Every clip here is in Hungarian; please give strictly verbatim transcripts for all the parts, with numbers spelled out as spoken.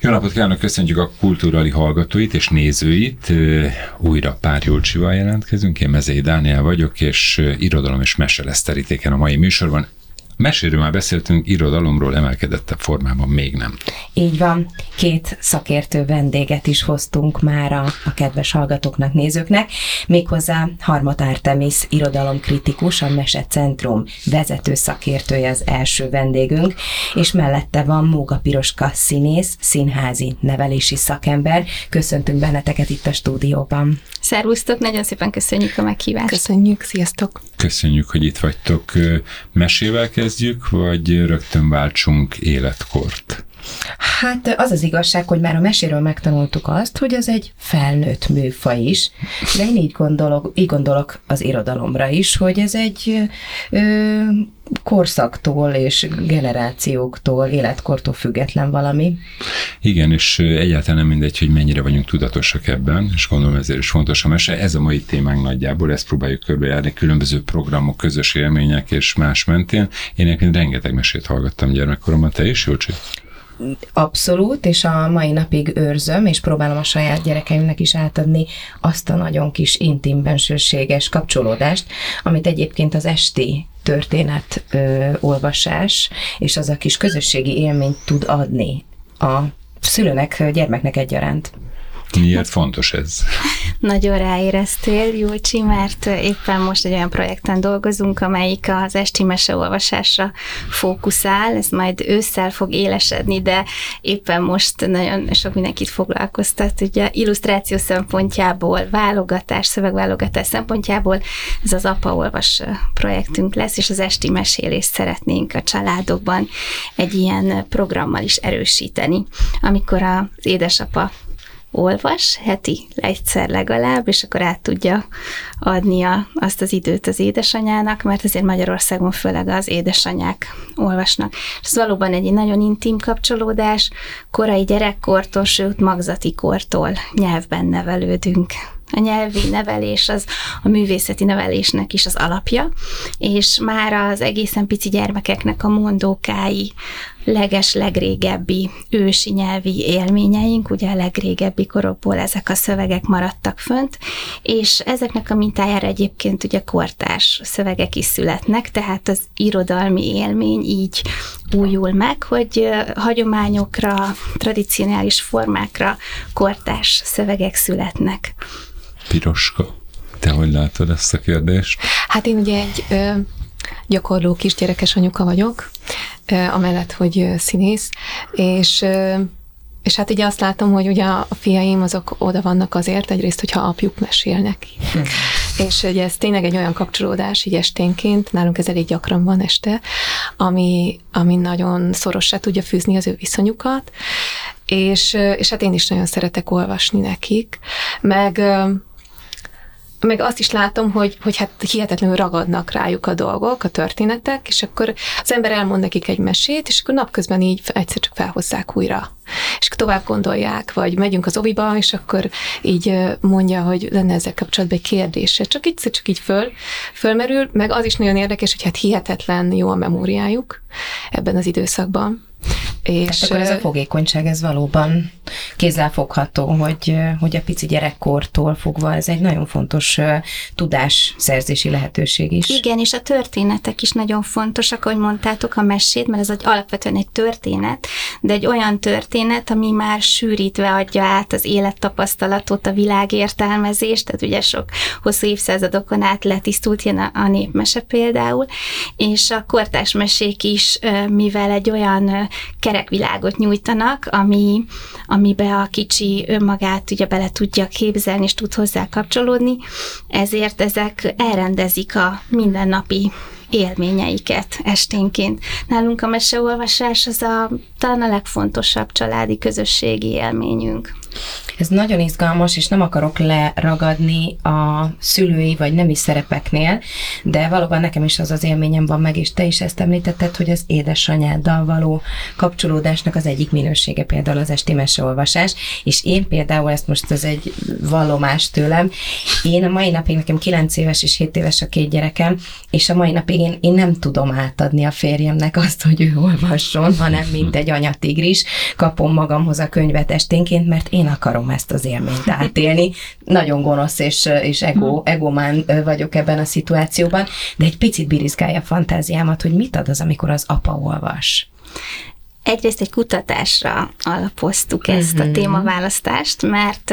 Jó napot kívánok, köszöntjük a Kultúrali hallgatóit és nézőit. Újra Pár Julcsival jelentkezünk, én Mezei Dániel vagyok, és irodalom és mese lesz terítéken a mai műsorban. Meséről már beszéltünk, irodalomról emelkedettebb formában még nem. Így van, két szakértő vendéget is hoztunk már a, a kedves hallgatóknak, nézőknek, méghozzá Harmat Ártemisz irodalomkritikus, a Mese Centrum vezető szakértője az első vendégünk, és mellette van Móga Piroska színész, színházi nevelési szakember. Köszöntünk benneteket itt a stúdióban. Szervusztok, nagyon szépen köszönjük a meghívást. Köszönjük, sziasztok! Köszönjük, hogy itt vagytok. Mesével kezdjük, vagy rögtön váltsunk életkort? Hát az az igazság, hogy már a meséről megtanultuk azt, hogy az egy felnőtt műfaj is, de én így gondolok, így gondolok az irodalomra is, hogy ez egy ö, korszaktól és generációktól, életkortól független valami. Igen, és egyáltalán nem mindegy, hogy mennyire vagyunk tudatosak ebben, és gondolom ezért is fontos a mese. Ez a mai témánk nagyjából, ezt próbáljuk körbejárni, különböző programok, közös élmények és más mentén. Én egyébként rengeteg mesét hallgattam gyermekkoromban, te is, Julcsi? Abszolút, és a mai napig őrzöm, és próbálom a saját gyerekeimnek is átadni azt a nagyon kis intim, bensőséges kapcsolódást, amit egyébként az esti történet ö, olvasás, és az a kis közösségi élményt tud adni a szülőnek, gyermeknek egyaránt. Miért fontos ez? Nagyon ráéreztél, Julcsi, mert éppen most egy olyan projekten dolgozunk, amelyik az esti meseolvasásra fókuszál, ez majd ősszel fog élesedni, de éppen most nagyon sok mindenkit foglalkoztat. Ugye illusztráció szempontjából, válogatás, szövegválogatás szempontjából ez az Apa Olvas projektünk lesz, és az esti mesélést szeretnénk a családokban egy ilyen programmal is erősíteni, amikor az édesapa olvas, heti egyszer legalább, és akkor át tudja adni a, azt az időt az édesanyának, mert azért Magyarországon főleg az édesanyák olvasnak. És ez valóban egy nagyon intim kapcsolódás, korai gyerekkortól, sőt magzati kortól nyelvben nevelődünk. A nyelvi nevelés az a művészeti nevelésnek is az alapja, és már az egészen pici gyermekeknek a mondókái, leges, legrégebbi ősi nyelvi élményeink, ugye a legrégebbi korokból ezek a szövegek maradtak fönt, és ezeknek a mintájára egyébként ugye kortárs szövegek is születnek, tehát az irodalmi élmény így újul meg, hogy hagyományokra, tradicionális formákra kortárs szövegek születnek. Piroska, te hogy látod ezt a kérdést? Hát én ugye egy ö, gyakorló kisgyerekes anyuka vagyok, ö, amellett, hogy ö, színész, és, ö, és hát ugye azt látom, hogy ugye a fiaim azok oda vannak azért, egyrészt, hogyha apjuk mesél neki. Hmm. És ugye ez tényleg egy olyan kapcsolódás, így esténként, nálunk ez elég gyakran van este, ami, ami nagyon szorossá tudja fűzni az ő viszonyukat, és, és hát én is nagyon szeretek olvasni nekik, meg meg azt is látom, hogy, hogy hát hihetetlenül ragadnak rájuk a dolgok, a történetek, és akkor az ember elmond nekik egy mesét, és akkor napközben így egyszer csak felhozzák újra. És akkor tovább gondolják, vagy megyünk az oviba, és akkor így mondja, hogy lenne ezzel kapcsolatban egy kérdése. Csak így, csak így föl, fölmerül, meg az is nagyon érdekes, hogy hát hihetetlen jó a memóriájuk ebben az időszakban. És akkor ez a fogékonyság, ez valóban kézzelfogható, hogy, hogy a pici gyerekkortól fogva ez egy nagyon fontos tudásszerzési lehetőség is. Igen, és a történetek is nagyon fontosak, ahogy mondtátok, a mesét, mert ez egy, alapvetően egy történet, de egy olyan történet, ami már sűrítve adja át az élettapasztalatot, a világértelmezést, tehát ugye sok hosszú évszázadokon át letisztult ilyen a, a népmese például, és a kortárs mesék is, mivel egy olyan kerekvilágot nyújtanak, ami, amibe a kicsi önmagát ugye bele tudja képzelni, és tud hozzá kapcsolódni, ezért ezek elrendezik a mindennapi élményeiket esténként. Nálunk a meseolvasás az a, talán a legfontosabb családi közösségi élményünk. Ez nagyon izgalmas, és nem akarok leragadni a szülői vagy nemi szerepeknél, de valóban nekem is az az élményem van meg, és te is ezt említetted, hogy az édesanyáddal való kapcsolódásnak az egyik minősége például az esti meseolvasás, és én például, ezt most ez egy vallomás tőlem, én a mai napig, nekem kilenc éves és hét éves a két gyerekem, és a mai napig én, én nem tudom átadni a férjemnek azt, hogy ő olvasson, hanem mint egy egy anyatigris, kapom magamhoz a könyvet esténként, mert én akarom ezt az élményt átélni. Nagyon gonosz és, és ego, egomán vagyok ebben a szituációban, de egy picit birizgálja a fantáziámat, hogy mit ad az, amikor az apa olvas. Egyrészt egy kutatásra alapoztuk ezt uh-huh. a témaválasztást, mert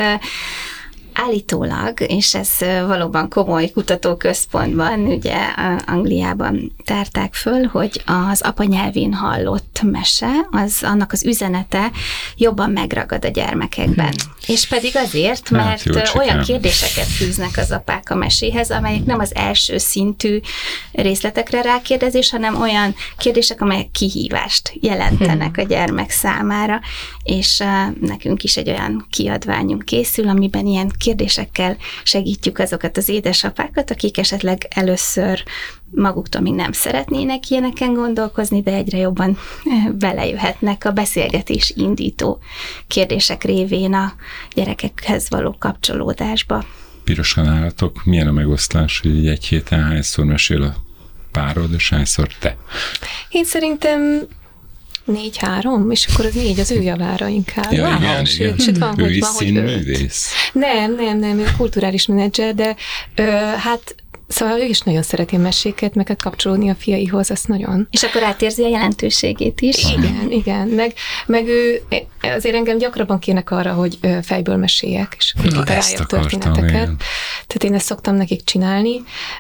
állítólag, és ez valóban komoly kutatóközpontban, ugye Angliában tárták föl, hogy az apanyelvén hallott mese, az annak az üzenete jobban megragad a gyermekekben. Hmm. És pedig azért, mert hát, olyan kérdéseket fűznek az apák a meséhez, amelyek nem az első szintű részletekre rákérdezés, hanem olyan kérdések, amelyek kihívást jelentenek hmm. a gyermek számára, és uh, nekünk is egy olyan kiadványunk készül, amiben ilyen kérdésekkel segítjük azokat az édesapákat, akik esetleg először maguktól még nem szeretnének ilyeneken gondolkozni, de egyre jobban belejöhetnek a beszélgetés indító kérdések révén a gyerekekhez való kapcsolódásba. Piros nálatok, milyen a megosztás, hogy egy héten hányszor mesél a párod, és hányszor te? Én szerintem négy-három, és akkor az négy az ő javára inkább. Ja, wow, igen, és, igen. És itt van, ő hogy is van, színművész? Nem, nem, nem, ő kulturális menedzser, de ö, hát szóval ő is nagyon szereti a meséket, meg kapcsolódni a fiaihoz, azt nagyon. És akkor átérzi a jelentőségét is. Igen, igen. Meg, meg ő, azért engem gyakrabban kérnek arra, hogy fejből meséljek, és akkor kitaláljak történeteket. Igen. Tehát én ezt szoktam nekik csinálni.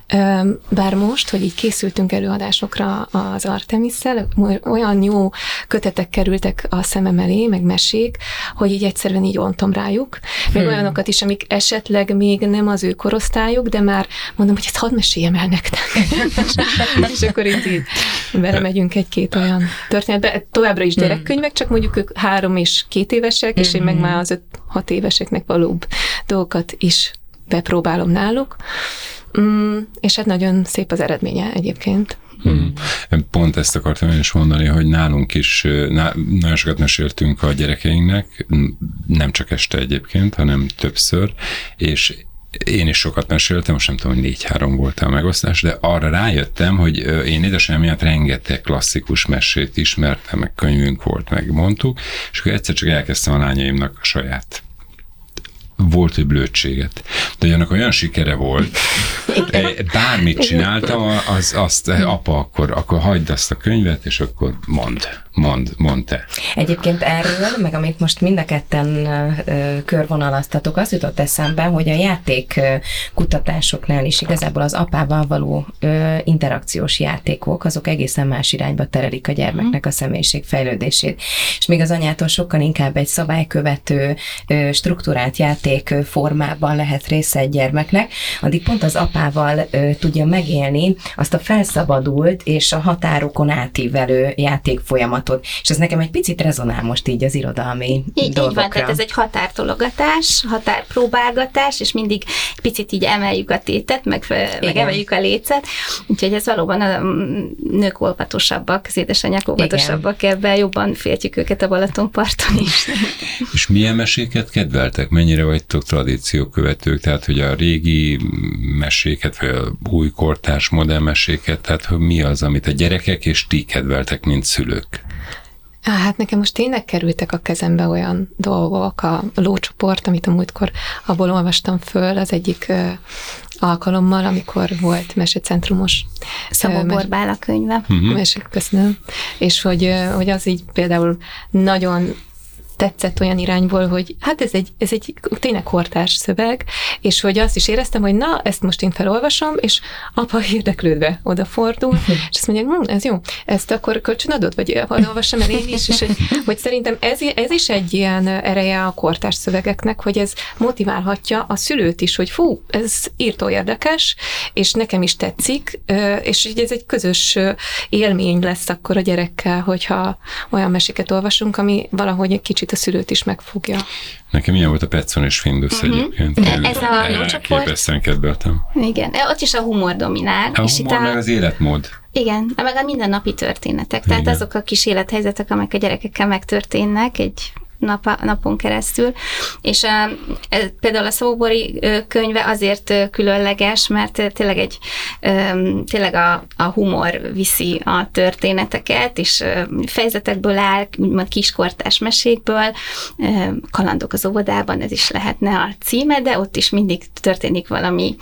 Bár most, hogy így készültünk előadásokra az Artemisszel, olyan jó kötetek kerültek a szemem elé, meg mesék, hogy így egyszerűen így ontom rájuk. Még hmm. olyanokat is, amik esetleg még nem az ő korosztályuk, de már mondom, hogy ezt hadd meséljem el nektek. És akkor így, így belemegyünk egy-két olyan történetbe. Továbbra is gyerekkönyvek, csak mondjuk ők három és két évesek, és én meg már az öt-hat éveseknek valóbb dolgokat is bepróbálom náluk. Mm, és hát nagyon szép az eredménye egyébként. Hmm. Pont ezt akartam én is mondani, hogy nálunk is ná, nagyon sokat meséltünk a gyerekeinknek, nem csak este egyébként, hanem többször, és én is sokat meséltem, most nem tudom, hogy négy-három volt a megosztás, de arra rájöttem, hogy én édesanyám miatt rengeteg klasszikus mesét ismertem, meg könyvünk volt, meg mondtuk, és akkor egyszer csak elkezdtem a lányaimnak a saját volt egy blödséget. De annak olyan sikere volt, bármit csináltam, az, azt, apa, akkor, akkor hagyd azt a könyvet, és akkor mondd, mondd, mondd te. Egyébként erről, meg amit most mind a ketten uh, körvonalaztatok, az jutott eszembe, hogy a játék uh, kutatásoknál is igazából az apával való uh, interakciós játékok, azok egészen más irányba terelik a gyermeknek a személyiség fejlődését. És még az anyától sokkal inkább egy szabálykövető, uh, struktúrált játék formában lehet része egy gyermeknek, addig pont az apával ö, tudja megélni azt a felszabadult és a határokon átívelő játékfolyamatot. És ez nekem egy picit rezonál most így az irodalmi így, dolgokra. Így van, tehát ez egy határtologatás, határpróbálgatás, és mindig picit így emeljük a tétet, meg, meg emeljük a lécet, úgyhogy ez valóban a nők óvatosabbak, az édesanyák óvatosabbak, ebben jobban féltjük őket a Balatonparton is. És milyen meséket kedveltek? Mennyire vagytok tradíciókövetők, tehát hogy a régi meséket, vagy a új kortárs modern meséket, tehát hogy mi az, amit a gyerekek és ti kedveltek, mint szülők? Hát nekem most tényleg kerültek a kezembe olyan dolgok, a lócsoport, amit a múltkor abból olvastam föl az egyik ö, alkalommal, amikor volt mesecentrumos. Szabó Borbála könyve. Uh-huh. Mesek, köszönöm. És hogy, hogy az így például nagyon tetszett olyan irányból, hogy hát ez egy, ez egy tényleg kortárs szöveg, és hogy azt is éreztem, hogy na, ezt most én felolvasom, és apa érdeklődve odafordul, és azt mondja, hm, ez jó, ezt akkor kölcsönadod, vagy olvassam el én is, és hogy, hogy szerintem ez, ez is egy ilyen ereje a kortárs szövegeknek, hogy ez motiválhatja a szülőt is, hogy fú, ez írtó érdekes, és nekem is tetszik, és ez egy közös élmény lesz akkor a gyerekkel, hogyha olyan meséket olvasunk, ami valahogy egy kicsit a szülőt is megfogja. Nekem ilyen volt a Petson és Findus uh-huh. egyébként. Én ez a lócsoport. Képesztően kedveltem. Igen, ott is a humor dominál. A és humor itt a... meg az életmód. Igen, meg a mindennapi történetek. Tehát igen. azok a kis élethelyzetek, amelyek a gyerekekkel megtörténnek egy nap, napon keresztül, és e, például a Szabó-Bori könyve azért különleges, mert tényleg egy tényleg a, a humor viszi a történeteket, és fejezetekből áll, úgymond kiskortás mesékből, Kalandok az óvodában, ez is lehetne a címe, de ott is mindig történik valami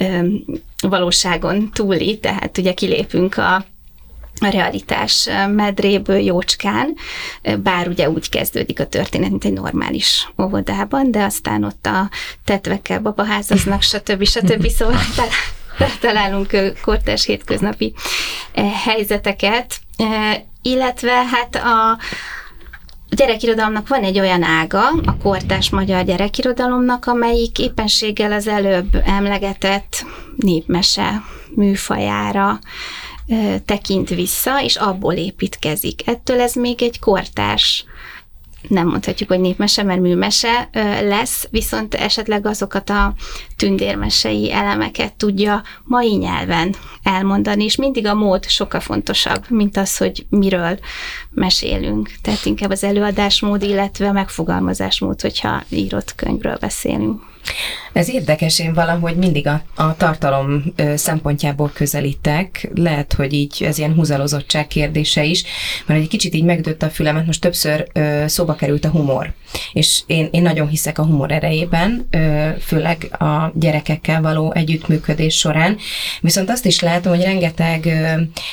valóságon túli, tehát ugye kilépünk a a realitás medréből jócskán, bár ugye úgy kezdődik a történet, mint egy normális óvodában, de aztán ott a tetvekkel babaházaznak, stb. stb. Szóval találunk kortárs hétköznapi helyzeteket, illetve hát a gyerekirodalomnak van egy olyan ága, a kortárs magyar gyerekirodalomnak, amelyik éppenséggel az előbb emlegetett népmese műfajára tekint vissza, és abból építkezik. Ettől ez még egy kortárs, nem mondhatjuk, hogy népmese, mert műmese lesz, viszont esetleg azokat a tündérmesei elemeket tudja mai nyelven elmondani, és mindig a mód sokkal fontosabb, mint az, hogy miről mesélünk. Tehát inkább az előadásmód, illetve a megfogalmazásmód, hogyha írott könyvről beszélünk. Ez érdekes, én valahogy mindig a, a tartalom ö, szempontjából közelítek, lehet, hogy így ez ilyen húzalozottság kérdése is, mert egy kicsit így megdőtt a fülemet, most többször ö, szóba került a humor, és én, én nagyon hiszek a humor erejében, ö, főleg a gyerekekkel való együttműködés során, viszont azt is látom, hogy rengeteg ö,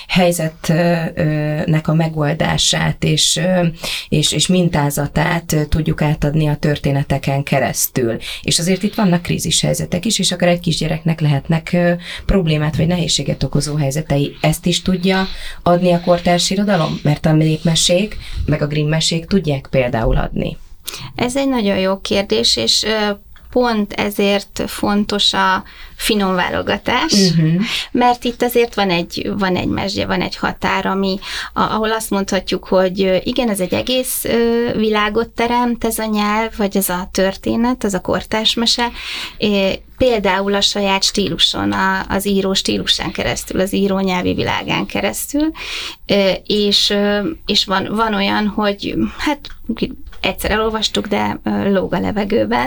helyzetnek a megoldását és, ö, és, és mintázatát ö, tudjuk átadni a történeteken keresztül, és azért itt vannak krízis helyzetek is, és akár egy kisgyereknek lehetnek ö, problémát vagy nehézséget okozó helyzetei. Ezt is tudja adni a kortárs irodalom? Mert a népmesék, meg a Grimm mesék tudják például adni. Ez egy nagyon jó kérdés, és ö, pont ezért fontos a finom válogatás, uh-huh. mert itt azért van egy, van egy mesdje, van egy határ, ami, ahol azt mondhatjuk, hogy igen, ez egy egész világot teremt, ez a nyelv, vagy ez a történet, az a kortárs mese, például a saját stíluson, az író stílusán keresztül, az író nyelvi világán keresztül, és, és van, van olyan, hogy hát egyszer elolvastuk, de lóg a levegőben.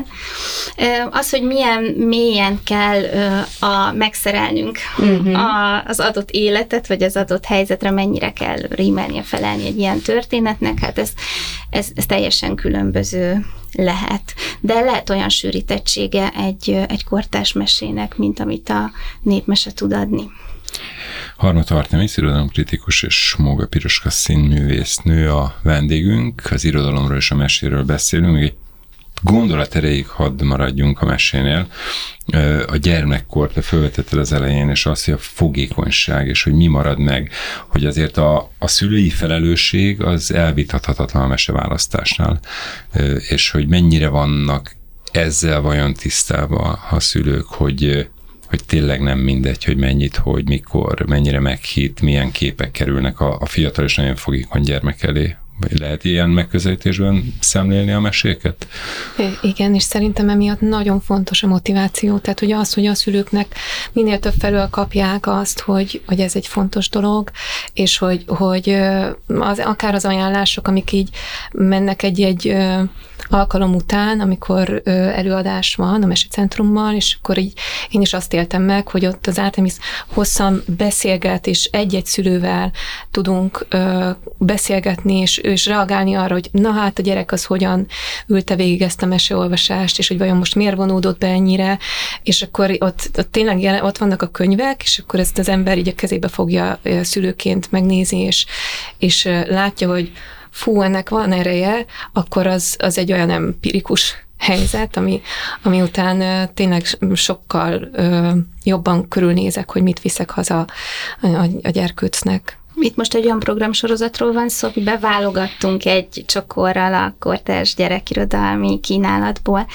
Az, hogy milyen mélyen kell a, megszerelnünk uh-huh. a, az adott életet, vagy az adott helyzetre, mennyire kell rímelnie, felelni egy ilyen történetnek, hát ez, ez, ez teljesen különböző lehet. De lehet olyan sűrítettsége egy, egy kortárs mesének, mint amit a népmese tud adni. Harmat Artemis, irodalomkritikus és Móga Piroska színművésznő a vendégünk, az irodalomról és a meséről beszélünk, még egy gondolat erejéig hadd maradjunk a mesénél. A gyermekkort, te felvetetted az elején, és az, hogy a fogékonyság, és hogy mi marad meg, hogy azért a, a szülői felelősség az elvitathatatlan a meseválasztásnál, és hogy mennyire vannak ezzel vajon tisztában a szülők, hogy hogy tényleg nem mindegy, hogy mennyit, hogy mikor, mennyire meghitt, milyen képek kerülnek a, a fiatal és nagyon fogékony gyermek elé. Vagy lehet ilyen megközelítésben szemlélni a meséket? Igen, és szerintem emiatt nagyon fontos a motiváció. Tehát ugye az, hogy a szülőknek minél több felől kapják azt, hogy, hogy ez egy fontos dolog, és hogy, hogy az, akár az ajánlások, amik így mennek egy-egy alkalom után, amikor előadás van a Mesecentrummal, és akkor így én is azt éltem meg, hogy ott az Artemis hosszan beszélget, és egy-egy szülővel tudunk beszélgetni, és, és reagálni arra, hogy na hát a gyerek az hogyan ülte végig ezt a meseolvasást, és hogy vajon most miért vonódott be ennyire, és akkor ott, ott tényleg jelen, ott vannak a könyvek, és akkor ezt az ember így a kezébe fogja szülőként megnézni, és, és látja, hogy fú, ennek van ereje, akkor az, az egy olyan empirikus helyzet, ami, ami után uh, tényleg sokkal uh, jobban körülnézek, hogy mit viszek haza a, a, a gyerkőcnek. Itt most egy olyan programsorozatról van szó, hogy beválogattunk egy csokorral a kortárs gyerekirodalmi kínálatból.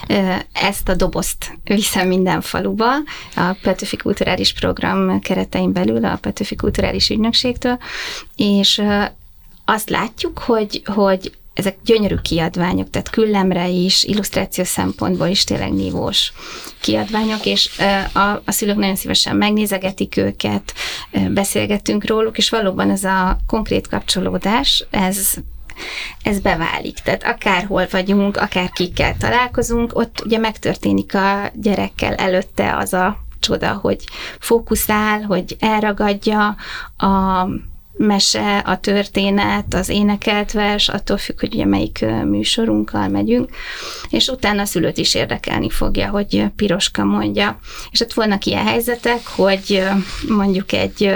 Ezt a dobozt viszem minden faluba, a Petőfi Kulturális Program keretein belül, a Petőfi Kulturális Ügynökségtől, és azt látjuk, hogy, hogy ezek gyönyörű kiadványok, tehát küllemre is, illusztráció szempontból is tényleg nívós kiadványok, és a, a szülők nagyon szívesen megnézegetik őket, beszélgetünk róluk, és valóban ez a konkrét kapcsolódás, ez ez beválik. Tehát akárhol vagyunk, akár kikkel találkozunk, ott ugye megtörténik a gyerekkel előtte az a csoda, hogy fókuszál, hogy elragadja a mese, a történet, az énekelt vers, attól függ, hogy ugye melyik műsorunkkal megyünk, és utána a szülőt is érdekelni fogja, hogy Piroska mondja. És ott vannak ilyen helyzetek, hogy mondjuk egy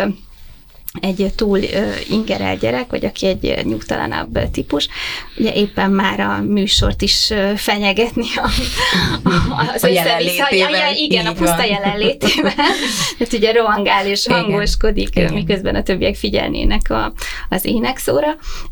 egy túl ingerelt gyerek, vagy aki egy nyugtalanabb típus, ugye éppen már a műsort is fenyegetni a, a, az a jelenlétével. Ja, igen, a puszta van. Jelenlétével. Tehát ugye rohangál és hangoskodik, igen. Miközben a többiek figyelnének a, az énekszóra.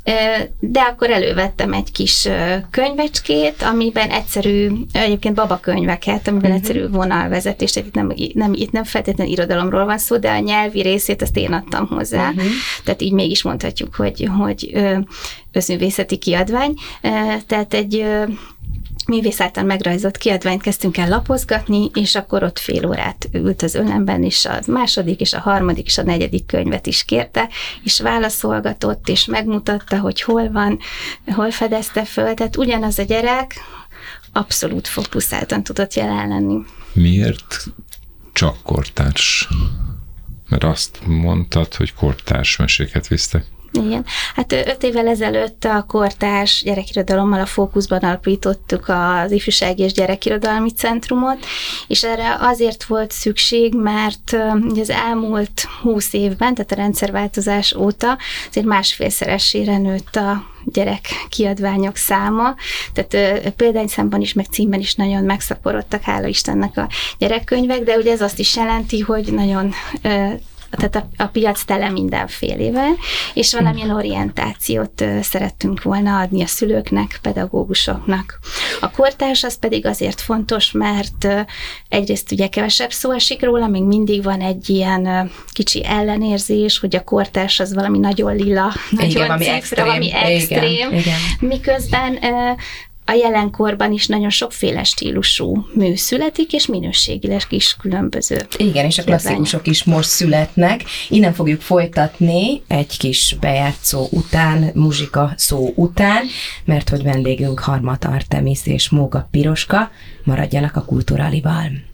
De akkor elővettem egy kis könyvecskét, amiben egyszerű, egyébként babakönyveket, amiben uh-huh. egyszerű vonalvezetés, itt nem, nem, itt nem feltétlenül irodalomról van szó, de a nyelvi részét azt én adtam hozzá. Uh-huh. Tehát így mégis mondhatjuk, hogy, hogy összművészeti kiadvány. Tehát egy művész által megrajzolt kiadványt kezdtünk el lapozgatni, és akkor ott fél órát ült az ölemben, és a második, és a harmadik, és a negyedik könyvet is kérte, és válaszolgatott, és megmutatta, hogy hol van, hol fedezte föl. Tehát ugyanaz a gyerek abszolút fókuszáltan tudott jelen lenni. Miért csak kortárs? Mert azt mondtad, hogy kortárs meséket visztek. Igen. Hát öt évvel ezelőtt a kortárs gyerekirodalommal a Fókuszban alapítottuk az Ifjúsági és Gyerekirodalmi Centrumot, és erre azért volt szükség, mert az elmúlt húsz évben, tehát a rendszerváltozás óta azért másfélszeresére nőtt a gyerek kiadványok száma, tehát példányszámban is, meg címben is nagyon megszaporodtak, hála Istennek a gyerekkönyvek, de ugye ez azt is jelenti, hogy nagyon tehát a, a piac tele mindenfélével, és valamilyen orientációt szerettünk volna adni a szülőknek, pedagógusoknak. A kortárs az pedig azért fontos, mert egyrészt ugye kevesebb szó esik róla, még mindig van egy ilyen kicsi ellenérzés, hogy a kortárs az valami nagyon lila, igen, nagyon valami cifra, extrém, valami extrém, igen, igen. Miközben a jelenkorban is nagyon sokféle stílusú mű születik, és minőségileg is különböző. Igen, és a klasszikusok is most születnek. Innen fogjuk folytatni egy kis bejátszó után, muzsika szó után, mert hogy vendégünk Harmat Artemisz és Móga Piroska, maradjanak a Kulturalival.